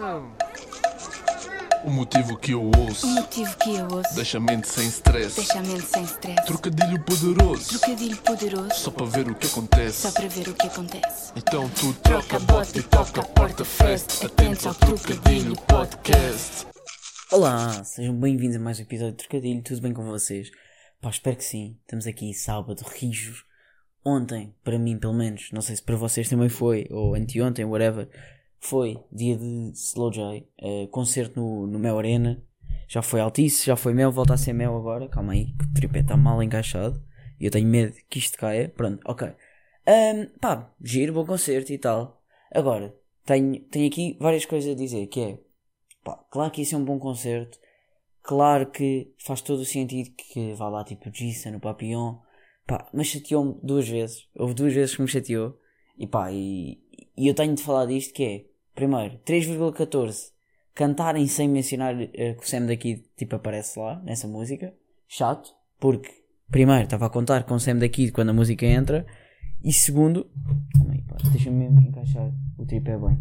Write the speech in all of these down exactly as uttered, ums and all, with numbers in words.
O motivo que eu ouço, O motivo que eu ouço deixa a mente sem stress. deixa a mente sem stress. Trocadilho poderoso, Trocadilho poderoso, só para ver o que acontece. só para ver o que acontece. Então tu troca, bota e toca, a porta fest. Atentos ao Trocadilho Podcast. Olá, sejam bem-vindos a mais um episódio de Trocadilho, tudo bem com vocês? Pá, espero que sim, estamos aqui sábado, rijos. Ontem, para mim pelo menos, não sei se para vocês também foi, ou anteontem, whatever, foi dia de Slow J, uh, concerto no, no Mel Arena. Já foi Altice, já foi Mel, volta a ser Mel agora, calma aí, que o tripé está mal encaixado e eu tenho medo que isto caia, pronto, ok. Um, pá, giro, bom concerto e tal. Agora, tenho, tenho aqui várias coisas a dizer, que é, pá, claro que isso é um bom concerto, claro que faz todo o sentido que vá lá tipo Gissa no Papillon, pá, mas chateou-me duas vezes, houve duas vezes que me chateou, e pá, e, e eu tenho de falar disto que é, primeiro, três vírgula catorze, cantarem sem mencionar uh, que o Sam daqui tipo aparece lá, nessa música, chato, porque, primeiro, estava a contar com o Sam daqui quando a música entra, e segundo, calma aí, pá, deixa-me mesmo encaixar o tripé bem,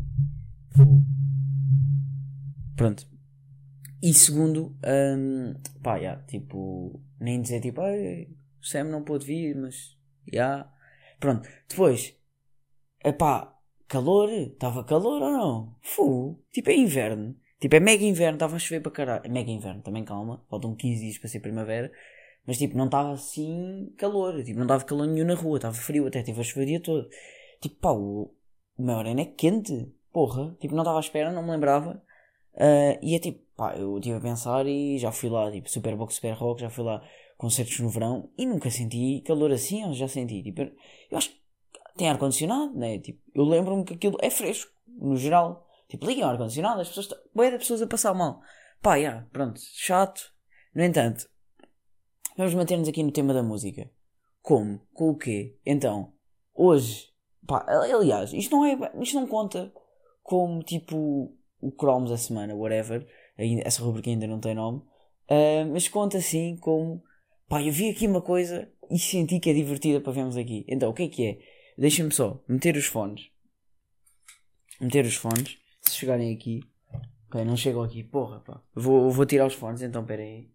pronto, e segundo, um, pá, já, tipo, nem dizer tipo, ai, o Sam não pôde vir, mas, já, pronto, depois, epá, calor, estava calor ou não? Fu, tipo é inverno, tipo é mega inverno, estava a chover para caralho, é mega inverno, também calma, faltam quinze dias para ser primavera, mas tipo não estava assim calor, tipo não estava calor nenhum na rua, estava frio até, teve a chover o dia todo, tipo pá, o, o meu arena é quente, porra, tipo não estava à espera, não me lembrava, uh, e é tipo, pá, eu estive a pensar e já fui lá, tipo Super Box, Super Rock, já fui lá, concertos no verão, e nunca senti calor assim, ou já senti, tipo, eu acho que tem ar-condicionado, né? Tipo, eu lembro-me que aquilo é fresco, no geral. Tipo, liguem o ar-condicionado, as pessoas... Bué de pessoas a passar mal. Pá, já, pronto, chato. No entanto, vamos manter-nos aqui no tema da música. Como? Com o quê? Então, hoje... Pá, aliás, isto não é... Isto não conta como, tipo, o Cromos da semana, whatever. Essa rubrica ainda não tem nome. Uh, mas conta, assim, como... Pá, eu vi aqui uma coisa e senti que é divertida para vermos aqui. Então, o que é que é? Deixem-me só meter os fones. Meter os fones. Se chegarem aqui. Ok, não chegam aqui. Porra, pá. Vou, vou tirar os fones, então pera aí.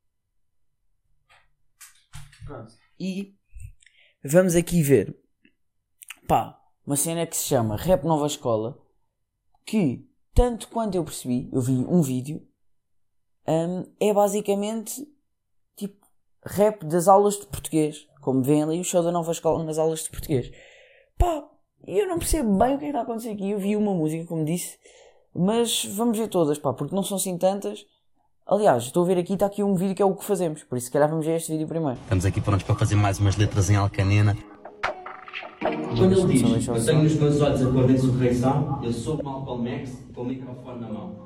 Pronto. E vamos aqui ver. Pá, uma cena que se chama Rap Nova Escola. Que, tanto quanto eu percebi, eu vi um vídeo. Um, é basicamente tipo rap das aulas de português. Como veem ali o show da Nova Escola nas aulas de português. Pá, eu não percebo bem o que é que está a acontecer aqui. Eu vi uma música, como disse, mas vamos ver todas, pá, porque não são assim tantas. Aliás, estou a ver aqui, está aqui um vídeo que é o que fazemos, por isso se calhar vamos ver este vídeo primeiro. Estamos aqui prontos para fazer mais umas letras em alcanena. Quando ele diz, eu tenho nos meus olhos a cor da insurreição, eu sou Malcolm X com o microfone na mão.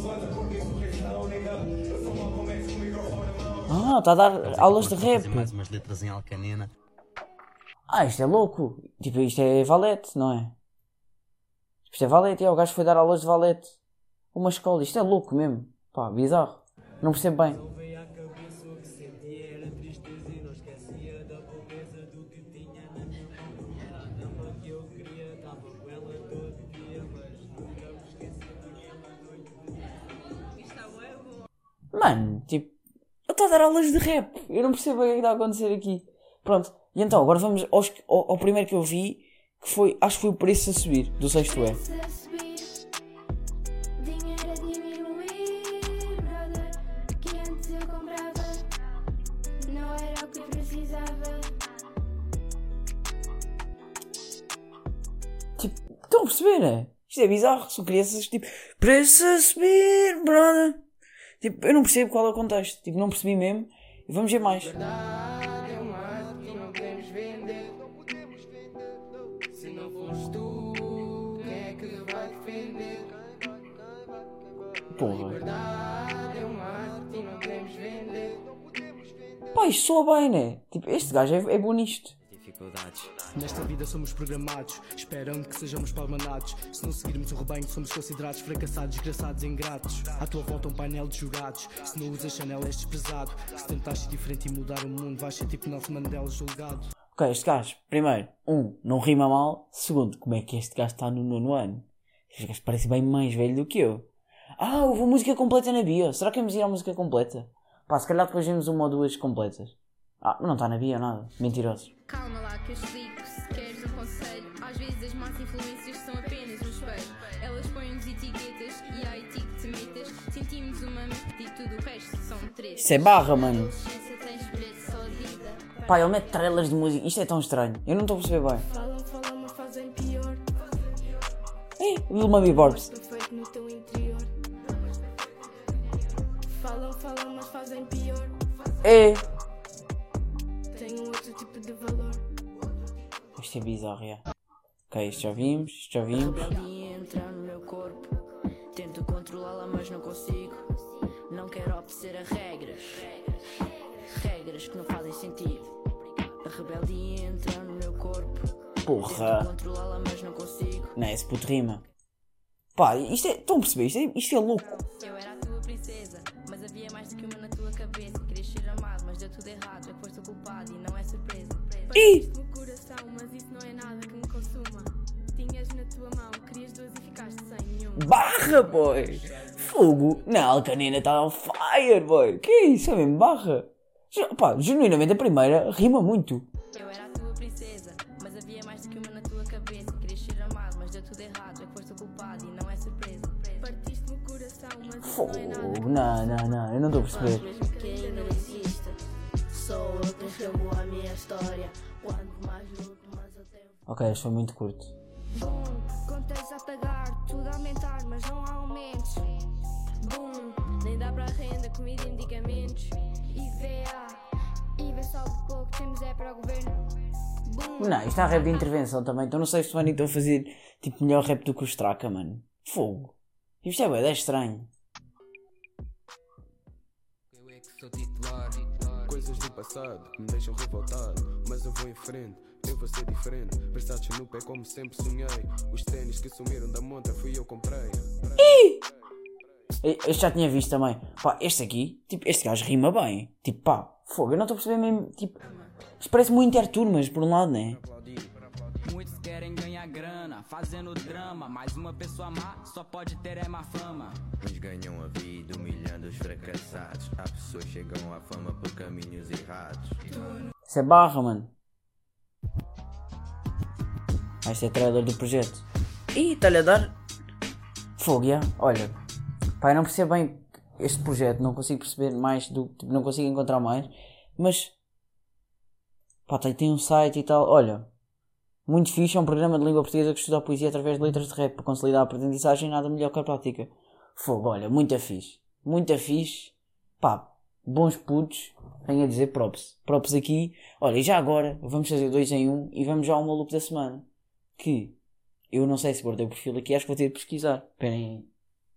Ah, está a dar aulas de rap. Fazer mais umas letras em alcanena. Ah, isto é louco. Tipo, isto é valete, não é? Isto é valete, é, o gajo foi dar aulas de valete. Uma escola, isto é louco mesmo. Pá, bizarro. Não percebo bem. Mano, tipo, ele está a dar aulas de rap. Eu não percebo bem o que está a acontecer aqui. Pronto. E então, agora vamos aos, ao, ao primeiro que eu vi, que foi, acho que foi o Preço a Subir, do sexto E. Tipo, estão a perceber, né? Isto é bizarro, são crianças, tipo, Preço a Subir, brother. Tipo, eu não percebo qual é o contexto, tipo, não percebi mesmo. E vamos ver mais. Porra. Pá, isto soa bem, né? Tipo, este gajo é, é bom nisto. Nesta vida somos programados, esperando que sejamos palmanados. Se não seguirmos o rebanho, somos considerados fracassados, desgraçados e ingratos. À tua volta um painel de jogados. Se não usas Chanel és desprezado. Se tentares ser diferente e mudar o mundo, vais ser tipo Nelson Mandela julgado. Ok, este gajo, primeiro, um, não rima mal. Segundo, como é que este gajo está no nono ano? Este gajo parece bem mais velho do que eu. Ah, houve a música completa na bio. Será que vamos ir à música completa? Pá, se calhar depois vemos uma ou duas completas. Ah, não está na bio nada. Mentirosos. Calma lá que eu explico, se queres um conselho. Às vezes as más influências são apenas um espelho. Elas põem-nos etiquetas e aí ti que te metas. Sentimos uma mente e tudo o resto são três. Isso é barra, mano. Pá, ele mete trailers de música. Isto é tão estranho. Eu não estou a perceber bem. Falam, falam, mas fazem pior. É, Lil Mami Borbs. Perfeito no teu interior. Falam, falam, mas fazem pior. É. Tem um outro tipo de valor. Isto é bizarro, é. Ok, isto já vimos, isto já vimos. Entra no meu corpo. Tento controlá-la, mas não consigo. Não quero obedecer a regras. Regras que não fazem sentido. A rebeldia entra no meu corpo. Porra. Tento controlá-la, mas não consigo. Não, esse puto rima. Pá, isto é. Estão a perceber? Isto é, isto é louco. Eu era a tua princesa, mas havia mais do que uma na tua cabeça. Querias ser amado, mas deu tudo errado. É que foste o culpado e não é surpresa. Ih! No coração, mas isso não é nada que me consuma. Tinhas na tua mão, querias duas e ficaste sem nenhum. Barra, boy! Fogo! Não, a canina está on fire, boy! Que é isso? É mesmo barra? Pá, genuinamente a primeira rima muito. Eu era a tua princesa, mas havia mais do que uma na tua cabeça. Querias ser amado, mas deu tudo errado. É que foste o culpado e não é surpresa. Partiste-me o coração, mas isso Fogo! não é nada. Não, não, não, eu não estou a perceber. Mesmo que ainda não exista, sou eu que escrevo a minha história. Quanto mais luto, mais eu tenho. Ok, isto foi muito curto. Bum, contas a pagar, tudo a aumentar, mas não há aumentos. Bum, nem dá para renda, comida e medicamentos. I V A, I V A só de pouco, temos é para o governo. Bum, Não, isto é rap de intervenção também, então não sei se o Fanny estão a fazer tipo melhor rap do que o Straka, mano. Fogo. Isto é bem, é estranho. Eu é que sou titular. Coisas do passado me deixam revoltado, mas eu vou em frente. Eu vou ser diferente, Versace no pé como sempre sonhei. Os ténis que sumiram da montra fui eu comprei. Este já tinha visto também. Pá, este aqui, tipo, este gajo rima bem. Tipo, pá, fogo, eu não estou a perceber mesmo, tipo... Isto parece muito interturmas, por um lado, não é? Muitos querem ganhar grana, fazendo drama. Mas uma pessoa má só pode ter é má fama. Uns ganham a vida humilhando os fracassados. Há pessoas que chegam à fama por caminhos errados. Isso é barra, mano. Ah, isto é trailer do projeto. Ih, está-lhe a dar... Fogo, já. Olha. Pá, eu não percebo bem este projeto. Não consigo perceber mais do... Tipo, não consigo encontrar mais. Mas... Pá, tem, tem um site e tal. Olha. Muito fixe. É um programa de língua portuguesa que estuda a poesia através de letras de rap. Para consolidar a aprendizagem. Nada melhor que a prática. Fogo, olha. Muito fixe. Muito fixe. Pá. Bons putos. Tenho a dizer props. Props aqui. Olha, e já agora. Vamos fazer dois em um. E vamos já ao maluco da semana. Que... Eu não sei se guardei o perfil aqui. Acho que vou ter de pesquisar. Esperem aí.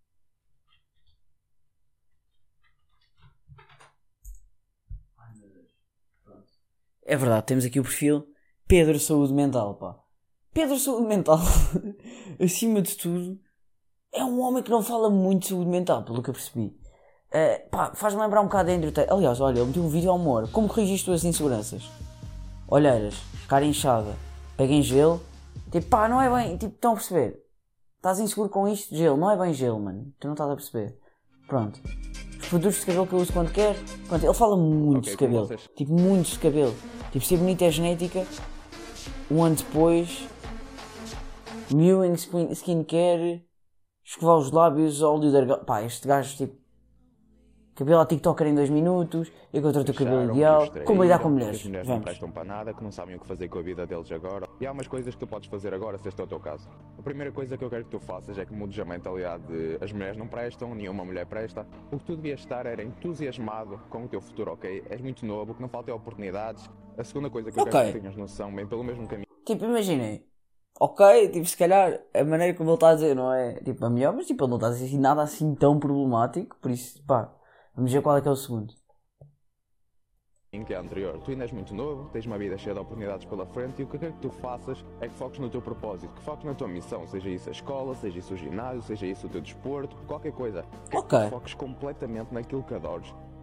É verdade, temos aqui o perfil Pedro Saúde Mental, pá. Pedro Saúde Mental, acima de tudo, é um homem que não fala muito de saúde mental, pelo que eu percebi. Uh, pá, faz-me lembrar um bocado de Andrew Tate. Aliás, olha, eu meti um vídeo ao amor. Como corrigir as tuas inseguranças? Olheiras, cara inchada, peguem gelo. Tipo, pá, não é bem, tipo, estão a perceber? Estás inseguro com isto? Gelo, não é bem gelo, mano. Tu não estás a perceber. Pronto. Os produtos de cabelo que eu uso quando quero. Pronto, ele fala muito okay, de cabelo. Tipo, muito de cabelo. Tipo, ser bonito é genética. Um ano depois. Mewing Skincare. Escovar os lábios, óleo de argão. Pá, este gajo, tipo. Cabelo a TikToker em dois minutos. Encontrou o teu cabelo ideal. Como lidar com mulheres? As mulheres Vamos. Não prestam para nada, que não sabem o que fazer com a vida deles agora. E há umas coisas que tu podes fazer agora, se este é o teu caso. A primeira coisa que eu quero que tu faças é que mudes a mentalidade de as mulheres não prestam, nenhuma mulher presta. O que tu devias estar era entusiasmado com o teu futuro, ok? És muito novo, que não falta oportunidades. A segunda coisa que eu okay. quero que tenhas noção, bem pelo mesmo caminho. Tipo, imaginem. Ok, tipo, se calhar a maneira como ele está a dizer não é tipo a melhor, mas tipo, ele não está a dizer assim, nada assim tão problemático. Por isso, pá, vamos ver qual é que é o segundo. Que é anterior. Tu ainda és muito novo, tens uma vida cheia de oportunidades pela frente e o que eu quero que tu faças é que foques no teu propósito, que foques na tua missão, seja isso a escola, seja isso o ginásio, seja isso o teu desporto, qualquer coisa. Ok. Que tu foques completamente naquilo que adores.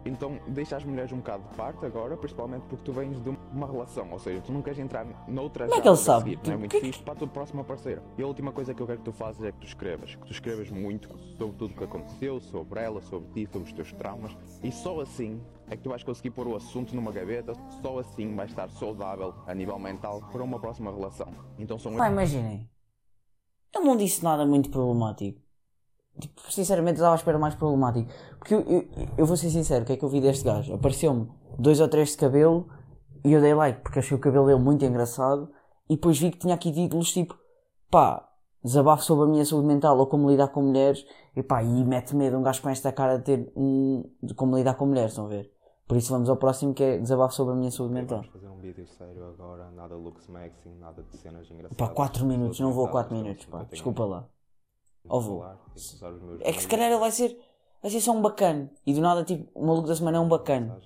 Então deixa as mulheres um bocado de parte agora, principalmente porque tu vens de uma relação, ou seja, tu não queres entrar noutra. Como é que ele sabe? Seguir, não é muito fixe para a tua próxima parceira. E a última coisa que eu quero que tu faças é que tu escrevas, que tu escrevas muito sobre tudo o que aconteceu, sobre ela, sobre ti, sobre os teus traumas, e só assim é que tu vais conseguir pôr o assunto numa gaveta, só assim vais estar saudável a nível mental para uma próxima relação. Então são... Pá, imaginem, ele não disse nada muito problemático. Tipo, sinceramente eu estava à espera mais problemático. Porque eu, eu, eu vou ser sincero, o que é que eu vi deste gajo? Apareceu-me dois ou três de cabelo e eu dei like porque achei o cabelo dele muito engraçado, e depois vi que tinha aqui títulos tipo, pá, desabafo sobre a minha saúde mental ou como lidar com mulheres, e pá, e mete medo um gajo com esta cara de ter um, de como lidar com mulheres, estão a ver? Por isso vamos ao próximo, que é desabafo sobre a minha saúde mental. Vamos fazer um vídeo sério agora, nada looks maxing, nada de cenas engraçadas. Pá, quatro minutos, não vou a quatro minutos, pá, desculpa lá. Ou vou. É que se calhar ele vai ser, vai ser só um bacana. E do nada, tipo, o maluco da semana é um bacana.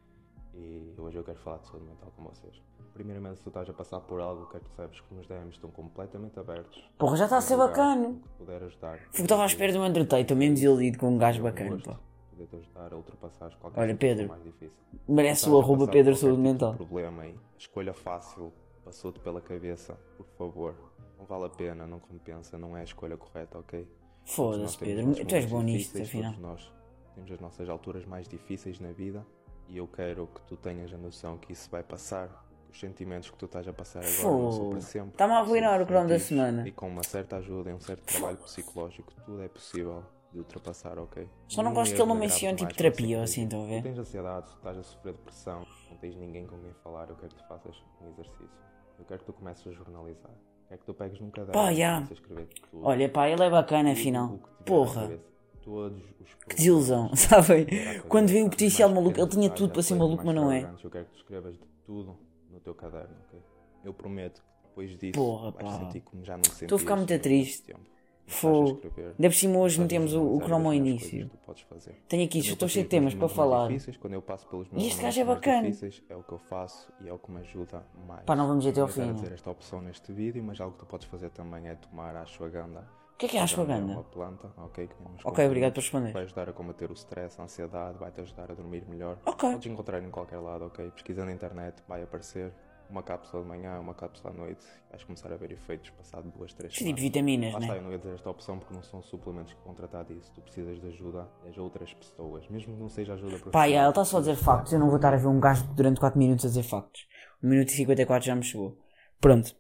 E hoje eu quero falar de saúde mental com vocês. Primeiramente, se tu estás a passar por algo, quero que tu saibas que os D Ms estão completamente abertos. Porra, já está a ser bacana. Puder ajudar. Fui estava à espera de um Undertale, estou mesmo desiludido com um gajo bacana, pá. Poder-te ajudar a ultrapassar qualquer Olha, Pedro, mais difícil. merece o arroba Pedro Saúde Mental. Problema aí, escolha fácil, passou-te pela cabeça, por favor. Não vale a pena, não compensa, não é a escolha correta, ok? Foda-se, Pedro, tu és bom nisto, afinal. Todos nós temos as nossas alturas mais difíceis na vida e eu quero que tu tenhas a noção que isso vai passar. Os sentimentos que tu estás a passar agora Fô, não são para sempre. Está-me a arruinar o crono da semana. E com uma certa ajuda e um certo trabalho psicológico, tudo é possível de ultrapassar, ok? Só não gosto que ele não mencione tipo terapia ou assim, estão a ver? Tu tens ansiedade, tu estás a sofrer depressão, não tens ninguém com quem falar, eu quero que tu faças um exercício. Eu quero que tu comeces a jornalizar. Quero que tu pegues num caderno pá, e yeah. comeces a escrever tudo. Olha, pá, ele é bacana tudo afinal. Que Porra. Todos os que desilusão, sabem? Quando veio o potencial maluco, ele tinha tudo para ser maluco, mas não é. Eu quero que tu escrevas de tudo no teu caderno, ok? Eu prometo que depois disso porra, vais pá. sentir como já não sentias. Estou a ficar muito triste. Fogo. Ainda por cima hoje metemos o, o cromo ao início. Tenho aqui, estou cheio de temas para falar. Quando eu passo pelos meus e este gajo é bacana. É o que eu faço e é o que me ajuda mais. Pá, não vamos ir até ao fim. Eu quero dizer esta opção neste vídeo, mas algo que tu podes fazer também é tomar a ashwagandha. O que é que é a ashwagandha? É uma planta, ok? Ok, obrigado por responder. Vai ajudar a combater o stress, a ansiedade, vai te ajudar a dormir melhor. Ok. Podes encontrar em qualquer lado, ok? Pesquisa na internet, vai aparecer. Uma cápsula de manhã, uma cápsula à noite, vais começar a ver efeitos passado duas, três semanas. Tipo vitaminas, Lá né? está, eu não ia dizer esta opção porque não são suplementos que vão tratar disso. Tu precisas de ajuda das outras pessoas, mesmo que não seja ajuda profissional. Pá, yeah, ele está só a dizer factos, eu não vou estar a ver um gajo durante quatro minutos a dizer factos. um minuto e cinquenta e quatro já me chegou. Pronto.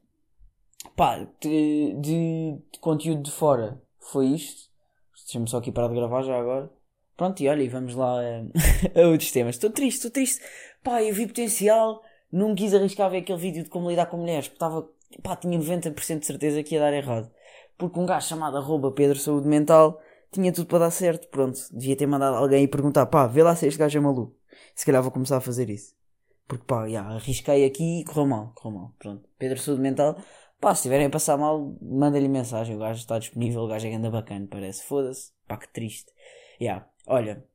Pá, de, de, de conteúdo de fora foi isto. Deixa-me só aqui parar de gravar já agora. Pronto, e olha, e vamos lá a, a outros temas. Estou triste, estou triste. Pá, eu vi potencial. Não quis arriscar ver aquele vídeo de como lidar com mulheres, porque estava, pá, tinha noventa por cento de certeza que ia dar errado. Porque um gajo chamado arroba Pedro Saúde Mental tinha tudo para dar certo, pronto. Devia ter mandado alguém e perguntar, pá, vê lá se este gajo é maluco. Se calhar vou começar a fazer isso. Porque pá, já, arrisquei aqui e correu mal, correu mal, pronto. Pedro Saúde Mental, pá, se estiverem a passar mal, manda-lhe mensagem, o gajo está disponível, o gajo é ganda bacana, parece, foda-se, pá, que triste. Já, yeah. Olha,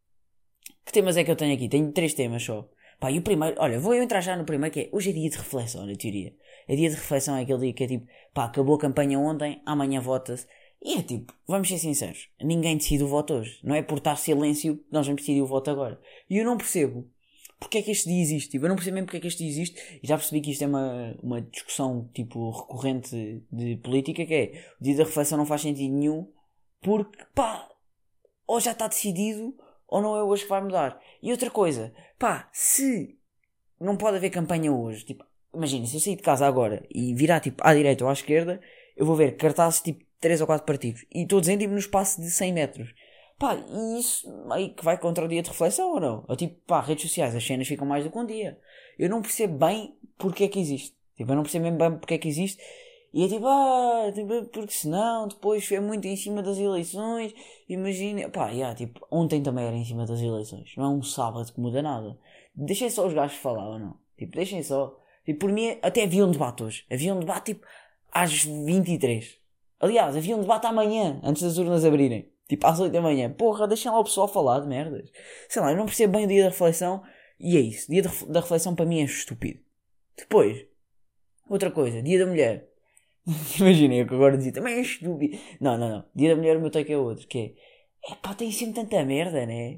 que temas é que eu tenho aqui? Tenho três temas só. Pá, e o primeiro, olha, vou eu entrar já no primeiro, que é, hoje é dia de reflexão, na teoria. É dia de reflexão, é aquele dia que é tipo, pá, acabou a campanha ontem, amanhã vota-se. E é tipo, vamos ser sinceros, ninguém decide o voto hoje. Não é por estar silêncio que nós vamos decidir o voto agora. E eu não percebo porque é que este dia existe. Tipo, eu não percebo mesmo porque é que este dia existe. E já percebi que isto é uma, uma discussão, tipo, recorrente de política, que é, o dia da reflexão não faz sentido nenhum, porque, pá, ou já está decidido, ou não é hoje que vai mudar. E outra coisa, pá, se não pode haver campanha hoje, tipo, imagina, se eu sair de casa agora e virar tipo à direita ou à esquerda, eu vou ver cartazes tipo três ou quatro partidos e todos em tipo no espaço de cem metros. Pá, e isso aí que vai contra o dia de reflexão ou não? Ou tipo, pá, redes sociais, as cenas ficam mais do que um dia. Eu não percebo bem porque é que existe. Tipo, eu não percebo mesmo bem porque é que existe. E é tipo, ah, tipo, porque senão depois foi muito em cima das eleições, imagina, pá, yeah, tipo, ontem também era em cima das eleições, não é um sábado que muda nada. Deixem só os gajos falar ou não, tipo, deixem só, tipo, por mim até havia um debate hoje, havia um debate tipo às vinte e três, aliás, havia um debate amanhã, antes das urnas abrirem, tipo às oito da manhã, porra, deixem lá o pessoal falar de merdas, sei lá, eu não percebo bem o dia da reflexão, e é isso, o dia da reflexão para mim é estúpido. Depois, outra coisa, dia da mulher. Imaginem, eu que agora dizia, também é estúpido. Não, não, não. Dia da mulher o meu take é outro, que é, é pá, tem sempre tanta merda, né?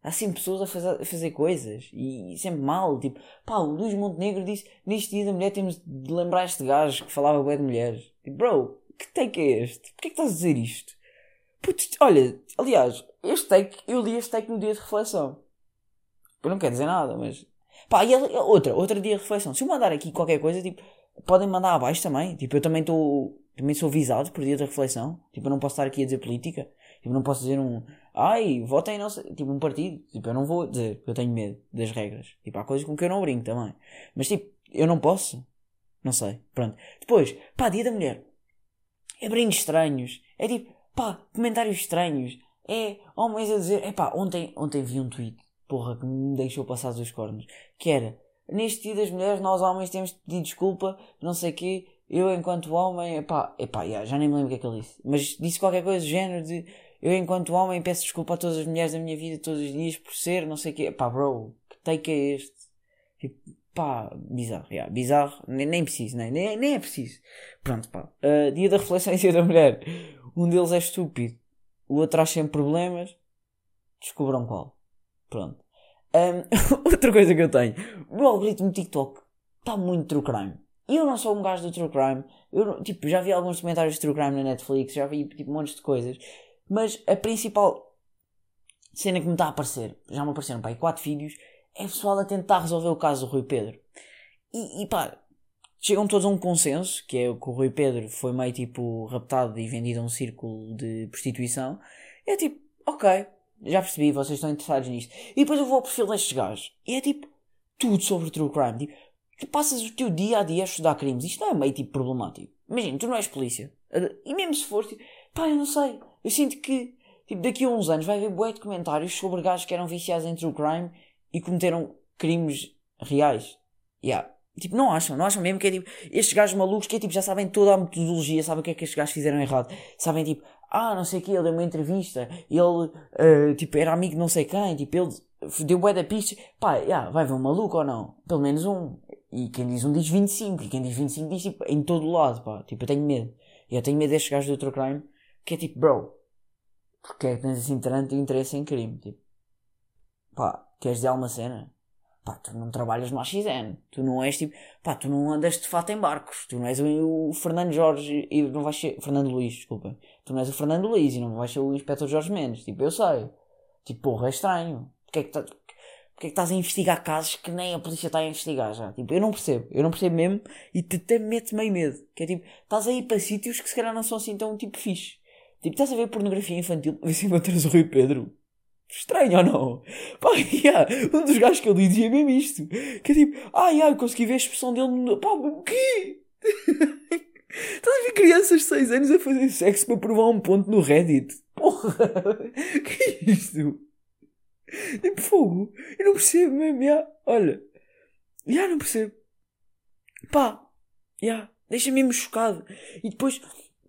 Há sempre pessoas a fazer, a fazer coisas. E, e sempre mal. Tipo, pá, o Luís Montenegro disse, neste dia da mulher temos de lembrar este gajo que falava bué de mulheres. Tipo, bro, que take é este? Porquê é que estás a dizer isto? Putz, olha, aliás, este take, eu li este take no dia de reflexão. Eu não quero dizer nada, mas... Pá, e outra, outro dia de reflexão. Se eu mandar aqui qualquer coisa, tipo, podem mandar abaixo também. Tipo, eu também estou... Também sou visado por dia de reflexão. Tipo, eu não posso estar aqui a dizer política. Tipo, não posso dizer um... Ai, votem não sei... Tipo, um partido. Tipo, eu não vou dizer, porque eu tenho medo das regras. Tipo, há coisas com que eu não brinco também. Mas, tipo, eu não posso. Não sei. Pronto. Depois, pá, dia da mulher. É brincos estranhos. É tipo, pá, comentários estranhos. É homens a dizer... É pá, ontem, ontem vi um tweet. Porra, que me deixou passar dos cornos. Que era... Neste dia das mulheres, nós homens temos de pedir desculpa. Não sei o quê... Eu, enquanto homem, epá, epá, yeah, já nem me lembro o que é que ele disse, mas disse qualquer coisa do género de eu, enquanto homem, peço desculpa a todas as mulheres da minha vida todos os dias por ser, não sei o quê. Epá, bro, que take é este? Tipo, pá, bizarro, yeah, bizarro, nem, nem preciso, nem, nem, nem é preciso. Pronto, pá, uh, dia da reflexão e dia da mulher. Um deles é estúpido, o outro traz sempre problemas, descobram qual. Pronto. Um, outra coisa que eu tenho, o meu algoritmo TikTok está muito true crime. E eu não sou um gajo do true crime. Eu, tipo, já vi alguns comentários de true crime na Netflix. Já vi, tipo, montes de coisas. Mas a principal cena que me está a aparecer, já me apareceram, pá, quatro vídeos, é pessoal a tentar resolver o caso do Rui Pedro. E, e pá, chegam todos a um consenso, que é que o Rui Pedro foi meio, tipo, raptado e vendido a um círculo de prostituição. É tipo, ok, já percebi, vocês estão interessados nisto. E depois eu vou ao perfil destes gajos. E é tipo, tudo sobre true crime. Tipo, tu passas o teu dia a dia a estudar crimes. Isto não é meio tipo problemático. Imagina, tu não és polícia. E mesmo se fores, tipo, pá, eu não sei. Eu sinto que tipo, daqui a uns anos vai haver bué de comentários sobre gajos que eram viciados em true crime e cometeram crimes reais. Yeah. Tipo, não acham, não acham mesmo que é tipo, estes gajos malucos que é tipo, já sabem toda a metodologia, sabem o que é que estes gajos fizeram errado. Sabem tipo, ah, não sei o que, ele deu uma entrevista, ele, uh, tipo, era amigo de não sei quem, tipo, ele deu bué da pista. Pá, yeah, vai haver um maluco ou não? Pelo menos um. E quem diz um diz vinte e cinco. E quem diz vinte e cinco diz tipo em todo o lado, pá. Tipo, eu tenho medo. E eu tenho medo destes gajos do true crime. Que é tipo, bro, porque é que tens assim tanto interesse em crime? Tipo, pá, queres dizer alguma cena? Pá, tu não trabalhas no A X N. Tu não és tipo, pá, tu não andas de fato em barcos. Tu não és o, o Fernando Jorge e não vais ser, Fernando Luís, desculpa. Tu não és o Fernando Luís e não vais ser o Inspetor Jorge Mendes. Tipo, eu sei. Tipo, porra, é estranho. Porque é que tá, porque é que estás a investigar casos que nem a polícia está a investigar já? Tipo, eu não percebo. Eu não percebo mesmo e até me mete meio medo. Que é tipo, estás a ir para sítios que se calhar não são assim tão tipo fixe. Tipo, estás a ver pornografia infantil a ver se encontras o Rui Pedro. Estranho ou não? Pá, yeah, um dos gajos que eu li dizia mesmo isto. Que é tipo, ah, yeah, eu consegui ver a expressão dele no... Pá, o quê? Estás a ver crianças de seis anos a fazer sexo para provar um ponto no Reddit? Porra! Que é isto? Tipo, fogo. Eu não percebo mesmo, yeah. Olha. Já, yeah, não percebo. Pá. Já. Yeah. Deixa-me mesmo chocado. E depois...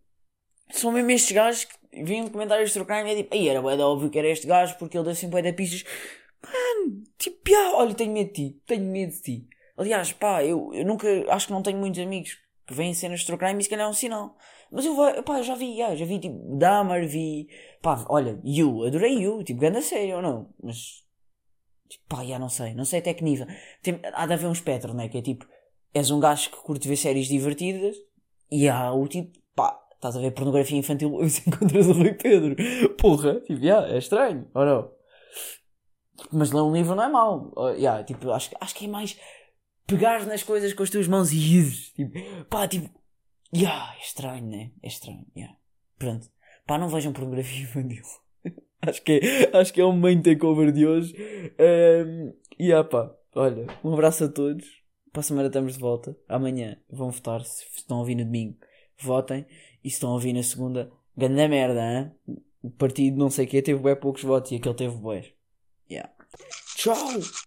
São mesmo estes gajos que vêm comentários de true crime e é tipo, aí era bué óbvio que era este gajo porque ele deu sempre bué de pistas. Mano, tipo, pá, olha, tenho medo de ti, tenho medo de ti. Aliás, pá, eu, eu nunca, acho que não tenho muitos amigos que veem cenas de true crime e se calhar é um sinal. Mas eu, pá, já vi, já, já vi, tipo, Dahmer, vi, pá, olha, You, adorei You, tipo, grande série ou não, mas, tipo, pá, já não sei, não sei até que nível. Tem, há de haver um espectro, né, que é tipo, és um gajo que curte ver séries divertidas e há o tipo, pá, estás a ver pornografia infantil e se encontras o Rui Pedro. Porra, tipo, yeah, é estranho, ou não? Mas ler um livro não é mau. Uh, yeah, tipo, acho, acho que é mais pegar nas coisas com as tuas mãos e ires. Tipo, pá, tipo, yeah, é estranho, né? É estranho, yeah. Pronto. Pá, não vejam pornografia infantil. acho, que é, acho que é um main takeover de hoje. Um, e yeah, pá, olha, um abraço a todos. Para a semana estamos de volta. Amanhã vão votar, se estão a ouvir no domingo. Votem. E se estão a ouvir na segunda, grande merda, hein? O partido não sei o que teve bué poucos votos e aquele teve bué. Yeah. Tchau!